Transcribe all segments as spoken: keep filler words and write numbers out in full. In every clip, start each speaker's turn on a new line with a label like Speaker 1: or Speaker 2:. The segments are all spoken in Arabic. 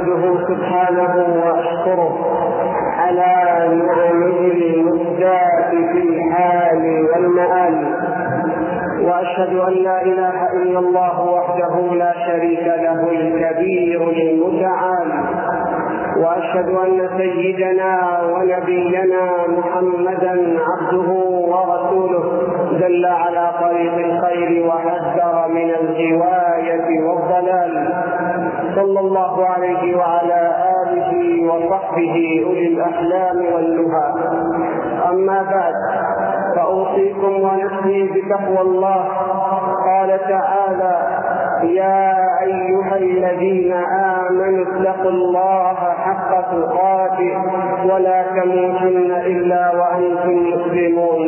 Speaker 1: أحمده سبحانه وأشكره على نعمه المسداة في الحال والمآل، وأشهد أن لا إله إلا الله وحده لا شريك له الكبير المتعال، وأشهد أن سيدنا ونبينا محمدا عبده ورسوله دل على طريق الخير وحذر من الغواية والضلال، صلى الله عليه وعلى آله وصحبه أولي الأحلام والنهى. أما بعد، فأوصيكم ونفسي بتقوى الله. قال تعالى: يا أيها الذين آمنوا اتقوا الله حق تقاته ولا تموتن إلا وأنتم مسلمون.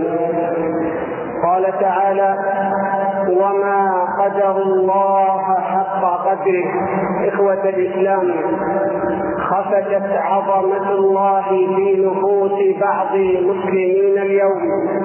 Speaker 1: قال تعالى: وما قدر الله حق قدره. إخوة الإسلام، خفتت عظمة الله في نفوس بعض المسلمين اليوم،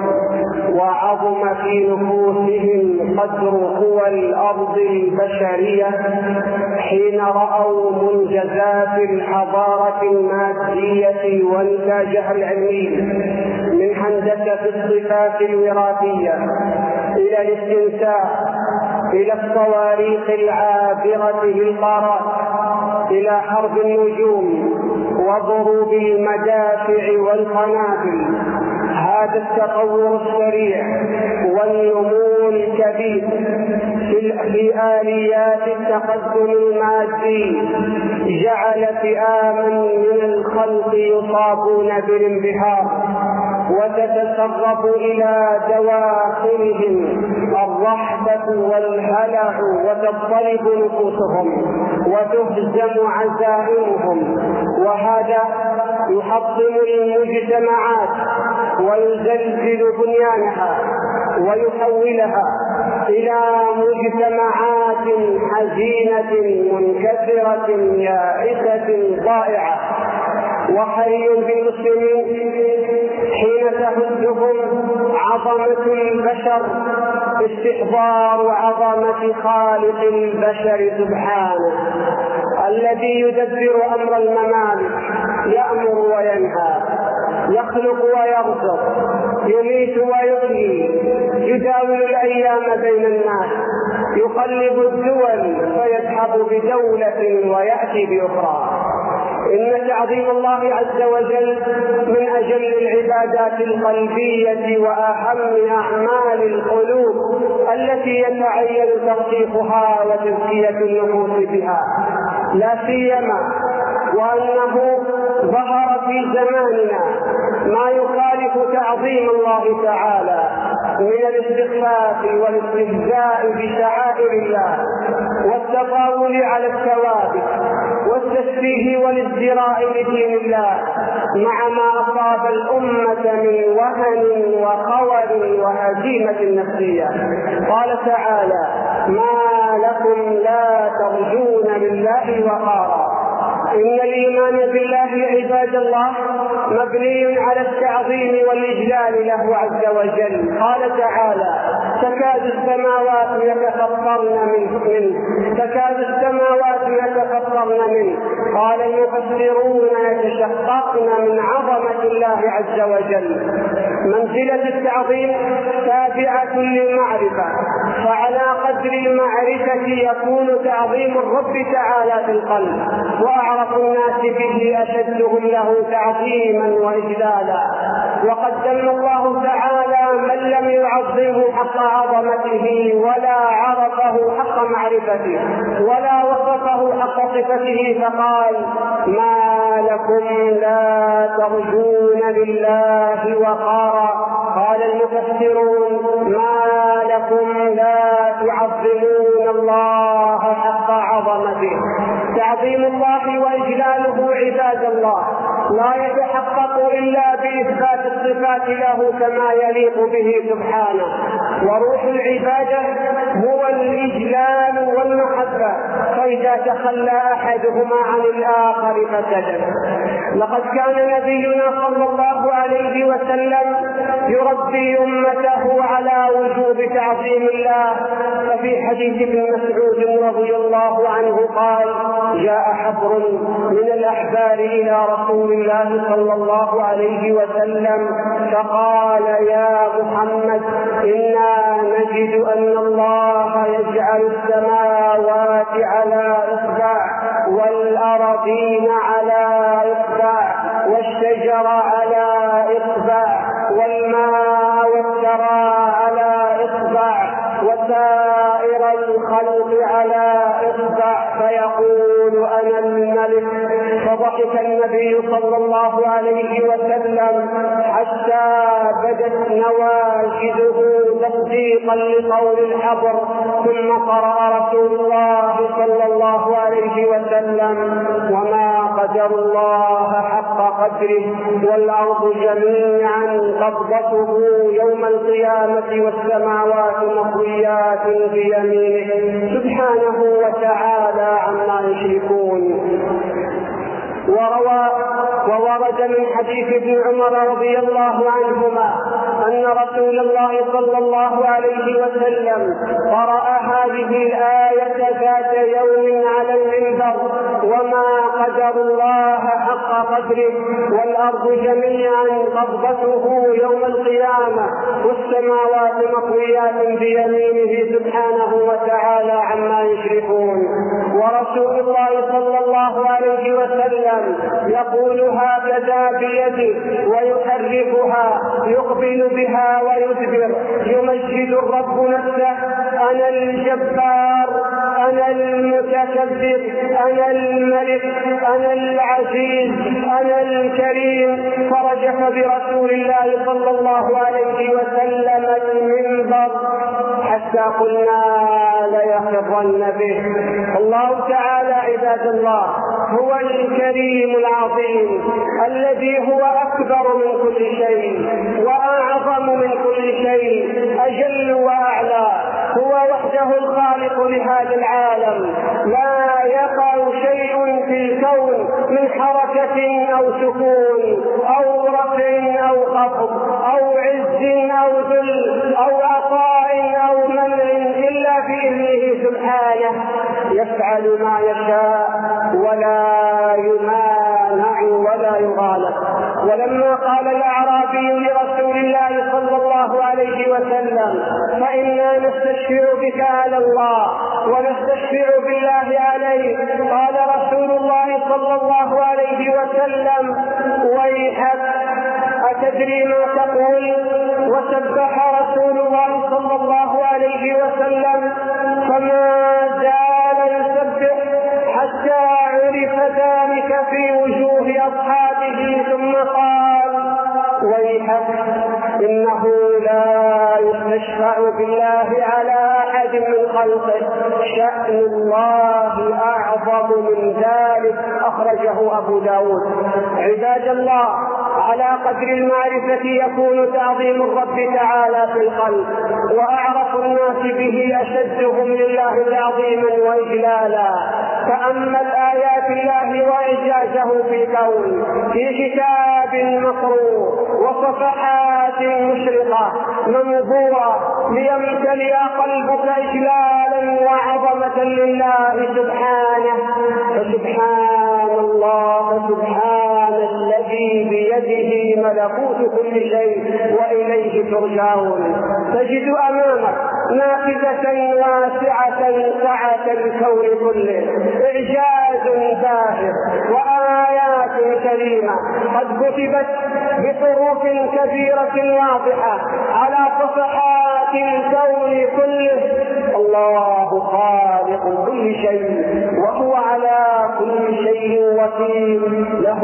Speaker 1: وعظم في نفوسهم قدر قوى الأرض البشرية حين رأوا منجزات الحضارة المادية وإنتاجها العلمي، من هندسة الصفات الوراثية إلى الاستنساخ، إلى الصواريخ العابرة للقارات، إلى حرب النجوم وضروب المدافع والقنابل. هذا التطور السريع والنمو الكبير في آليات التقدم المادي جعل فئاما من الخلق يصابون بالانبهار وتتسرب إلى دواخلهم الرحبة والهلع، وتضطرب نفوسهم وتهزم عزائمهم، وهذا يحطم المجتمعات ويزلزل بنيانها ويحولها إلى مجتمعات حزينة منكسرة يائسة ضائعة. وحري بالمسلمين حين تهزهم عظمة البشر استحضار عظمة خالق البشر سبحانه، الذي يدبر أمر الممالك، يأمر وينهى، يخلق ويرزق، يميت ويحيي، يداول الأيام بين الناس، يقلب الدول فيذهب بدولة ويأتي بأخرى. إن تعظيم الله عز وجل من أجل العبادات القلبية وأهم أعمال القلوب التي يتعين ترقيقها وتزكية النفوس بها، لا سيما وأنه ظهر في زماننا ما يخالف تعظيم الله تعالى من الاستخفاف والاستهزاء بشعائر الله والتطاول على الثوابت والتشبيه والازدراء بدين الله، مع ما أصاب الأمة من وهن وخور وهزيمة نفسية. قال تعالى: ما لكم لا ترجون لله وقارا. إن الإيمان بالله عباد الله مبني على التعظيم والإجلال له عز وجل. قال تعالى: تكاد السماوات يتفطرن منه تكاد السماوات يتفطرن منه. قال المفسرون: يتشققن من عظمة الله عز وجل. منزلة التعظيم تابعة للمعرفة، فعلى قدر المعرفة يكون تعظيم الرب تعالى في القلب، وأعرف الناس به أشدهم له تعظيما وإجلالا. وقد ذم الله تعالى من لم يعظمه حق عظمته ولا عرفه حق معرفته ولا وصفه حق صفته، فقال: ما لكم لا ترجون لله وقارا. قال المفسرون: ما لكم لا تعظمون الله حق عظمته. تعظيم الله وإجلاله عباد الله لا يتحقق إلا بإثبات الصفات له كما يليق به سبحانه، وروح العبادة هو الإجلال والمحبة، فإذا تخلى أحدهما عن الآخر فسد. لقد كان نبينا صلى الله عليه وسلم يربي أمته على وجوب تعظيم الله. ففي حديث ابن مسعود رضي الله عنه قال: جاء حبر من الأحبار إلى رسول الله صلى الله عليه وسلم فقال: يا محمد، إنا نجد أن الله يجعل السماوات على إصبع والأرضين على إصبع والشجر على إصبع والماء والثرى على إصبع وسائر الخلق على إصبع فيقول: أنا الملك. فضحك النبي صلى الله عليه وسلم حتى بدت نواجذه تصديقا لقول الحبر، ثم قرأ رسول الله صلى الله عليه وسلم: وما قدر الله حق قدره والأرض جميعا قبضته يوم القيامة والسماوات مطويات بيمينه سبحانه وتعالى عما يشركون. وروى وورد من حديث ابن عمر رضي الله عنهما أن رسول الله صلى الله عليه وسلم قرأ هذه الآية ذات يوم على المنبر: وما قدر الله حق قدره والأرض جميعا قبضته يوم القيامة والسماوات مطويات بيمينه سبحانه وتعالى عما يشركون. ورسول الله صلى الله عليه وسلم يقول هكذا بيده ويحركها يقبل بها ويدبر يمجد الرب نفسه: أنا الجبار، أنا المتكبر، أنا الملك، أنا العزيز، أنا الكريم. فرجف برسول الله صلى الله عليه وسلم المنبر حتى قلنا ليخرن به. الله تعالى عباد الله هو الكريم العظيم الذي هو أكبر من كل شيء وأعظم من كل شيء، أجل وأعلى. هو وحده الخالق لهذا العالم، لا يقع شيء في الكون من حركة أو سكون أو رفع أو خفض أو عز أو ذل أو عطاء أو منع إلا بإذنه سبحانه، يفعل ما يشاء ولا يمانع ولا يغالب. ولما قال الأعرابي لرسول الله صلى الله عليه وسلم: فإنا نستشفع بك على الله ونستشفع بالله عليك، قال رسول الله صلى الله عليه وسلم: ويحك، أتدري ما تقول؟ وسبح رسول الله صلى الله عليه وسلم فما زال يسبح حتى عرف ذلك في وجوه أصحابه، ثم قال: ويحك، إنه لا يستشفع بالله على أحد من خلقه، شأن الله أعظم من ذلك. أخرجه أبو داود. عباد الله، على قدر المعرفة يكون تعظيم الرب تعالى في القلب، وأعرف الناس به أشدهم لله تعظيما وإجلالا. تأمل آيات الله وإعجازه في الكون في كتاب مقروء وصفحات مشرقة منظورة ليمتلئ قلبك إجلالا وعظمة لله سبحانه. فسبحان الله، سبحان الذي بيده ملكوت كل شيء وإليه ترجعون. تجد أمامك نافذة واسعة سعة الكون كله، إعجاز باهر وآيات كريمة قد كتبت بحروف كبيرة واضحة على صفحات الكون كله. الله خالق كل شيء وهو على كل شيء وكيل، له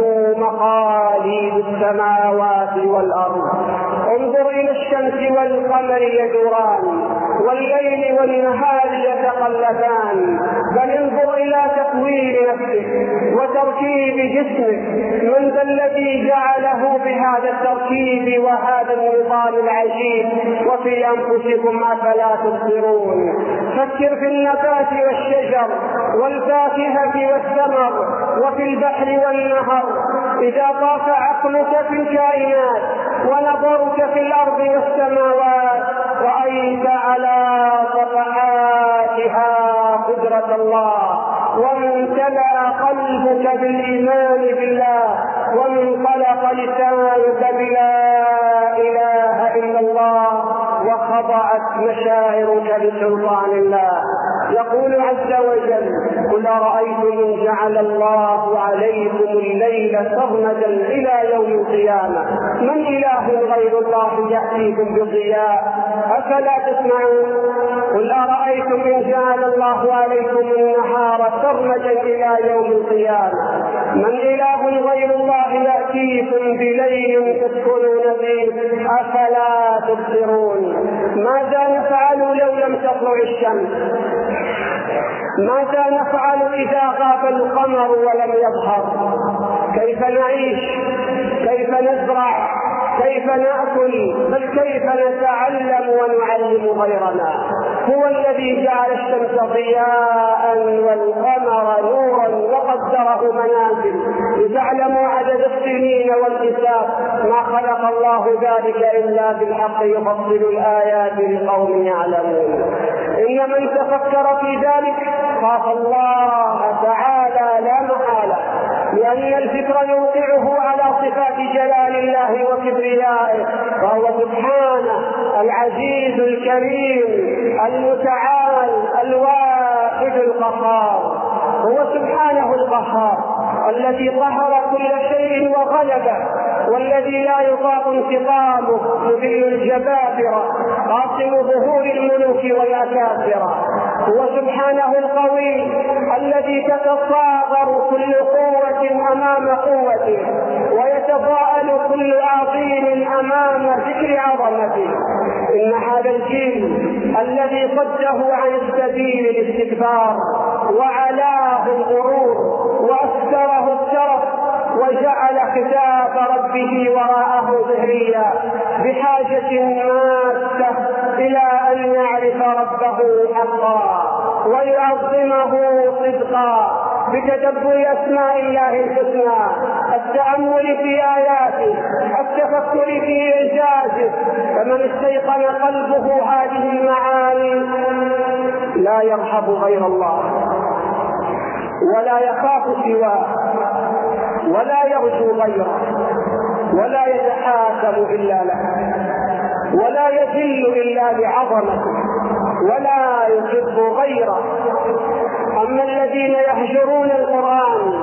Speaker 1: مقاليد السماوات والأرض. انظر إلى الشمس والقمر يدوران والليل والنهار يتقلبان، بل انظر إلى تكوين نفسك وتركيب جسمك. من ذا الذي جعله بهذا التركيب وهذا النظام العجيب؟ وفي أنفسكم أفلا تبصرون. فكر في النبات والشجر والفاكهة والثمر وفي البحر والنهر. إذا طاف عقلك في الكائنات ونظرك في الأرض والسماوات رأيت على صفحاتها قدرة الله، وامتلأ قلبك بالإيمان بالله، وانطلق لسانك بلا إله إلا الله، وخضعت مشاعرك بسلطان الله. يقول عز وجل: قل أرأيتم إن جعل الله عليكم الليل سرمدا إلى يوم القيامة من إله غير الله يأتيكم بضياء أفلا تسمعون؟ قل أرأيتم إن جعل الله عليكم النهار سرمدا إلى يوم القيامة من إله غير الله يأتيكم بليل تسكنون فيه أفلا تبصرون؟ ماذا نفعل لو لم تطلع الشمس؟ ماذا نفعل إذا غاب القمر ولم يظهر؟ كيف نعيش؟ كيف نزرع؟ كيف نأكل؟ بل كيف نتعلم ونعلم غيرنا؟ هو الذي جعل الشمس ضياء والقمر نورا وقدره منازل لتعلموا عدد السنين والحساب. ما خلق الله ذلك إلا بالحق يفصل الآيات لقوم يعلمون. إن من تفكر في ذلك خاف الله تعالى لا محالة، لأن الفكر يوقعه على صفات جلال الله وكبريائه، فهو سبحانه العزيز الكريم المتعال الواحد القهار. هو سبحانه القهار الذي قهر كل شيء وغلبه، والذي لا يطاق انتقامه، يذل الجبابرة، قاصم ظهور الملوك والأكابرة. هو سبحانه القوي الذي تتصاغر كل قوة أمام قوته، ويتضاءل كل عظيم أمام ذكر عظمته. إن هذا الجيل الذي صده عن السبيل الاستكبار وعلاه الغرور وأسره الترف وجعل خلاف ربه وراءه ظهريا بحاجة ماسة إلى أن يعرف ربه حقا ويعظمه صدقا بتدبر أسماء الله الحسنى، التأمل في آياته، التفكر في إعجازه. فمن استيقن قلبه هذه المعاني لا يرحب غير الله ولا يخاف سواه ولا يرجو غيره ولا يتحاكم إلا له ولا يذل إلا لعظمته ولا يحب غيره. أما الذين يهجرون القرآن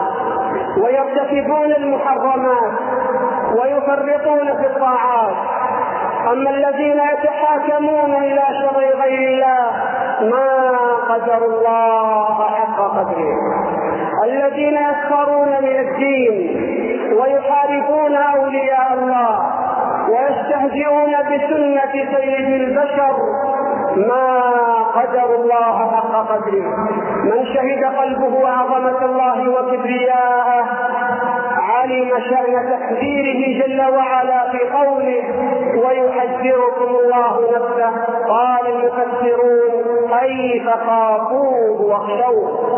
Speaker 1: ويرتكبون المحرمات ويفرطون في الطاعات، أما الذين يتحاكمون إلى شر غير الله ما قدر الله حق قدره، الذين يسخرون من الدين ويحاربون أولياء الله ويستهزئون بسنة سيد البشر ما قدر الله حق قدره. من شهد قلبه عظمة الله وكبرياءه علم شأن تحذيره جل وعلا في قوله: ويحذركم الله نفسه. قال المفسرون: أي فخافوه واخشوه.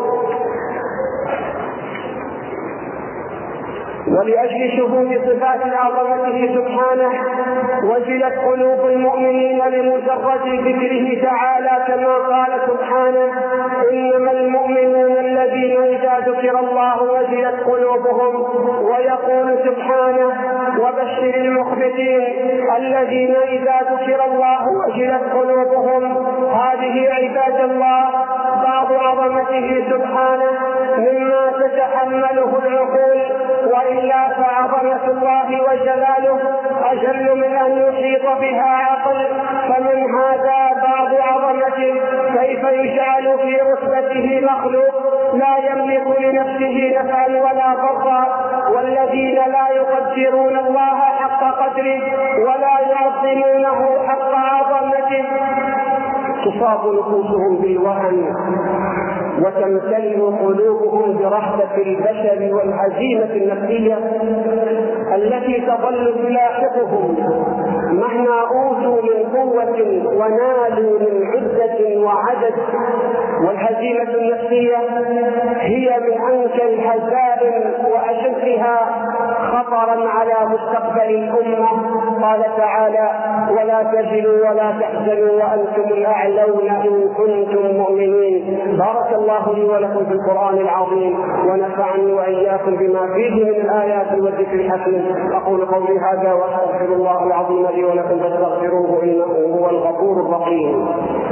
Speaker 1: ولأجل شهود صفات عظمته سبحانه وجلت قلوب المؤمنين لمجرد ذكره تعالى، كما قال سبحانه: إنما المؤمنون الذين إذا ذكر الله وجلت قلوبهم. ويقول سبحانه: وبشر المخبتين الذين إذا ذكر الله وجلت قلوبهم. هذه عباد الله بعض عظمته سبحانه مما تتحمله العقول، وإلا فعظمة الله وجلاله أجل من أن يحيط بها عقل. فمن هذا بعض عظمته كيف يجعل في رتبته مخلوق لا يملك لنفسه نفعا ولا ضرا، والذين لا يقدرون الله حق قدره ولا يعظمونه حق عظمته تصاب نفوسهم بالوهن وتمتلئ قلوبهم برهبة البشر والهزيمة النفسية التي تظل تلاحقهم مهما أوتوا من قوة ونالوا من عدة وعدد. والهزيمة النفسية هي من أنكى الهزائم وأشدها خطرا على مستقبل الأمة. قال تعالى: ولا تهنوا ولا تحزنوا وأنتم الأعلون إن كنتم مؤمنين. بارك الله لي ولكم في القرآن العظيم، ونفعني وإياكم بما فيه من الآيات والذكر الحكيم. أقول قولي هذا وأستغفر الله العظيم لي ولكم فاستغفروه إنه هو الغفور الرحيم.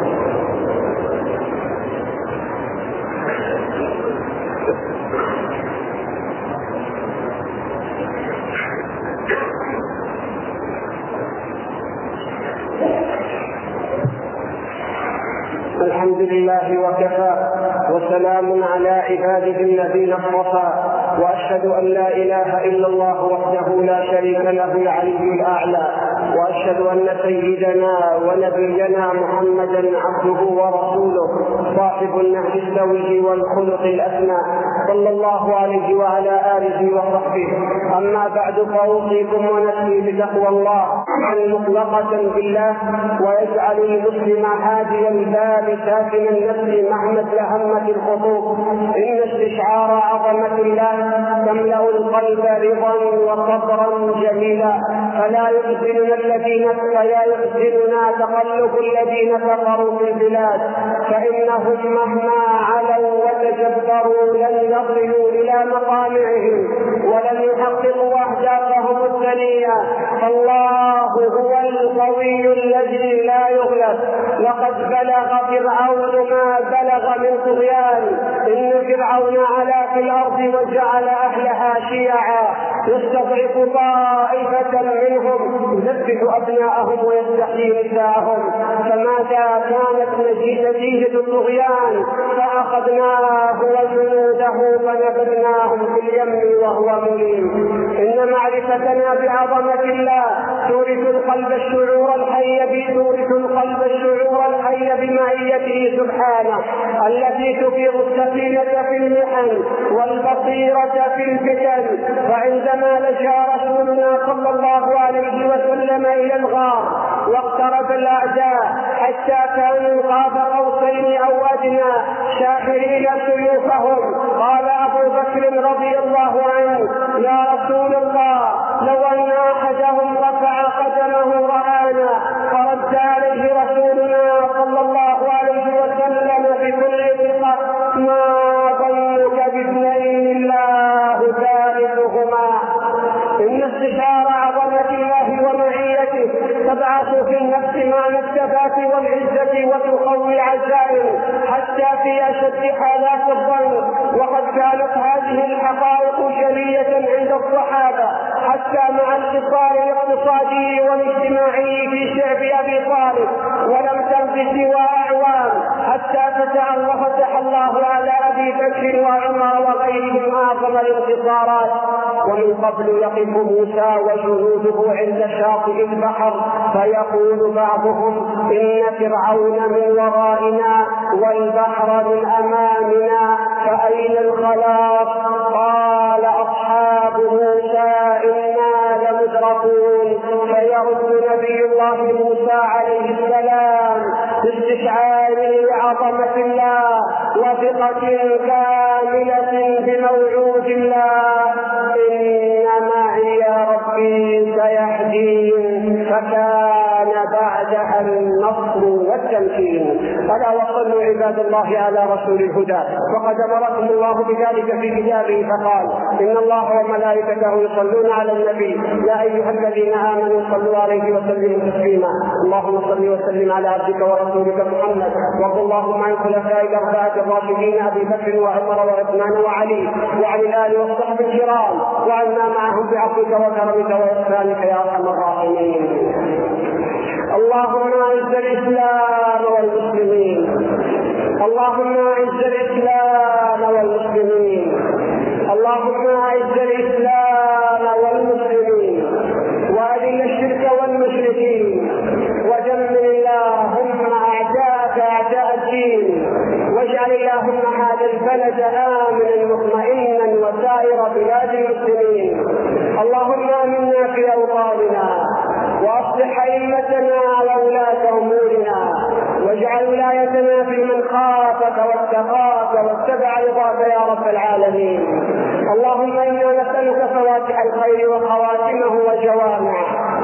Speaker 1: الحمد لله وكفى، وسلام على عباده الذين اصطفى، واشهد ان لا اله الا الله وحده لا شريك له العلي الاعلى، واشهد ان سيدنا ونبينا محمدا عبده ورسوله صاحب النهج السوي والخلق الاسنى صلى الله عليه وعلى اله وصحبه. اما بعد، فاوصيكم ونفسي بتقوى الله مطلقه بالله، ويجعل المسلم هاديا الباب ساكن النفس مهما همت الخطوط. ان استشعار عظمه الله تملا القلب رضا وصبرا جميلا، فلا يحزننا الذين فلا يحزننا تقلب الذين كفروا في البلاد، فانهم مهما علوا وتجبروا لن يصلوا الى مقامعهم ولن يحققوا اهدافهم الثانيه. فالله هو القوي الذي لا يغلب. لقد بلغ فرعون ما بلغ من طغيان. ان فرعون علا في الارض وجعل اهلها شيعا يستضعف طائفه منهم يذبح ابناءهم ويستحيي نساءهم. فماذا كانت نتيجه الطغيان؟ فاخذناه وجنوده فنبذناهم في اليم وهو مليم. ان معرفتنا بعظمه الله تورث القلب الشعور الحي تورث القلب الشعور الحي بمعيته سبحانه، التي تفيض السكينه في المحن والبصيره في الفتن. فعندما لجا رسولنا صلى الله عليه وسلم الى الغار واقترب الاعداء حتى كانوا قاب قوسين او ادنى شاحرين سيوفهم، قال ابو بكر رضي الله عنه: يا رسول الله، لو ان احدهم رفع قدمه رانا. فرد عليه رسولنا صلى الله عليه وسلم بكل ثقه: ما ظنك باثنين الله ثالثهما. ان استشعار عظمه الله ومعيته تبعث في النفس معنى الثبات والعزه وتقوي العزائم حتى في اشد حالات الظن. وقد كانت هذه الحقائق جليه عند الصحابه حتى مع الانتصار الاقتصادي والاجتماعي في شعب ابي طالب، ولم تمض سوى اعوام حتى فتح الله فتح الله على ابي بكر وعمر وغيرهم اعظم الانتصارات. ومن قبل يقف موسى وجنوده عند شاطئ البحر فيقول بعضهم: ان فرعون من ورائنا والبحر من امامنا فاين الخلاص؟ قال اصحاب موسى: انا لمدركون. فيرد نبي الله موسى عليه السلام باستشعار عظمه الله وثقه كامله بموعود الله: ان معي ربي سيهدين. فكان بعدها النصر والتمكين. الا وصلوا عباد الله على رسول الهدى، وقد امركم الله بذلك في كتابه فقال: ان الله وملائكته يصلون على النبي يا ايها الذين امنوا صلوا عليه وسلموا تسليما. اللهم صل وسلم على عبدك ورسولك محمد، وارض اللهم عن خلفاء الاربعه الراشدين ابي بكر وعمر وعثمان وعلي وعن الال والصحب الكرام، وعنا معهم بعفوك وكرمك واحسانك يا ارحم الراحمين. اللهم اعز الاسلام والمسلمين، اللهم اعز الاسلام والمسلمين، اللهم اعز الاسلام والمسلمين، واذل الشرك والمشركين، ودمر اللهم اعداءك وأصلح أئمتنا وولاة أمورنا، واجعل ولايتنا في من خافك واتقاك واتبع رضاك يا رب العالمين. اللهم إنا نسألك فواتح الخير وخواتمه وجوامعه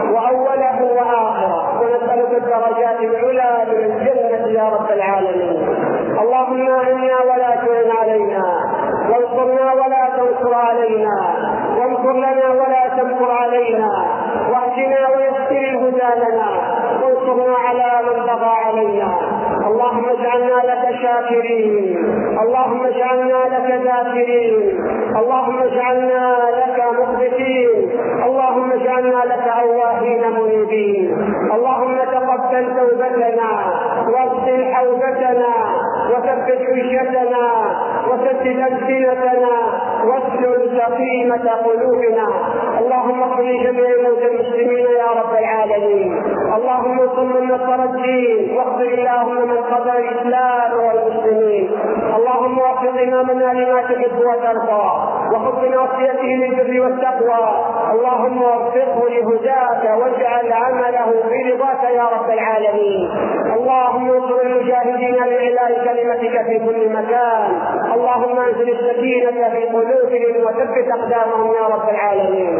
Speaker 1: وأوله وآخره، ونسألك الدرجات العلى من الجنة يا رب العالمين. اللهم أعنا ولا تعن علينا، وانصرنا ولا تنصر علينا، وامكر لنا ولا تمكر علينا، واهدنا ويسر الهدى لنا، وانصرنا على من بغى علينا. اللهم اجعلنا لك شاكرين، اللهم اجعلنا لك ذاكرين، اللهم اجعلنا لك مخبتين، اللهم اجعلنا لك أواهين منيبين. اللهم تقبل توبتنا واغسل حوبتنا وثبت حجتنا وسدد ألسنتنا واسلل سقيمة قلوبنا. اللهم اغفر لجميع موتى المسلمين يا رب العالمين. اللهم انصر من نصر الدين، واغفر اللهم من قضى الإسلام والمسلمين. اللهم وفق إمامنا لما تحب وترضى، وخذ بناصيته للبر والتقوى. اللهم وفقه لهداك واجعل عمله في رضاك يا رب العالمين. اللهم انصر المجاهدين لإعلاء كلمتك في كل مكان. اللهم انزل السكينة في قلوبهم وثبت أقدامهم يا رب العالمين.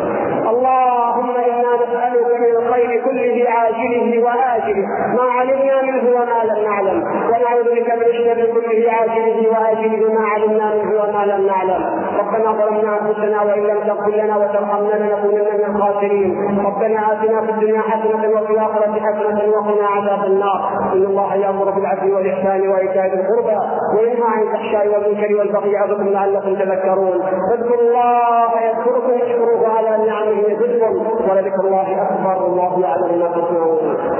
Speaker 1: اللهم إنا نسألك من الخير كله عاجله وآجله ما علمنا منه وما لم نعلم، ونعوذ بك من الشر كله عاجله وآجله ما علمنا منه وما لم نعلم. ربنا ظلمنا أنفسنا وإن لم تغفر لنا وترحمنا لنكونن من الخاسرين. ربنا آتنا في الدنيا حسنة وفي الآخرة حسنة وقنا عذاب النار. إن الله يأمر بالعدل والإحسان وإيتاء ذي القربى وينهى عن الفحشاء والمنكر والبغي يعظكم لعلكم تذكرون. اذكروا الله يذكركم واشكروه على نعمه يزدكم، ولذكر الله أكبر والله يعلم ما تصنعون.